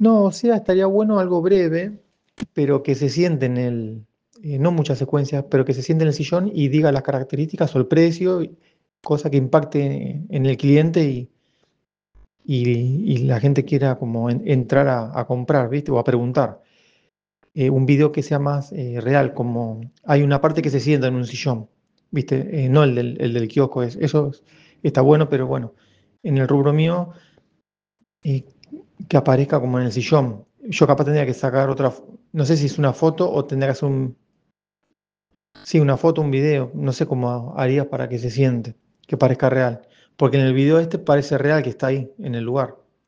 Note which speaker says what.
Speaker 1: No, o sea, estaría bueno algo breve, pero que se siente no muchas secuencias, pero que se siente en el sillón y diga las características o el precio, cosa que impacte en el cliente y la gente quiera como entrar a comprar, ¿viste? O a preguntar. Un video que sea más real, como hay una parte que se sienta en un sillón, ¿viste? No el del kiosco, está bueno, pero bueno, en el rubro mío, eh, que aparezca como en el sillón. Yo capaz tendría que sacar no sé si es una foto o tendría que hacer sí, una foto, un video, no sé cómo harías para que se siente, que parezca real, porque en el video este parece real que está ahí, en el lugar.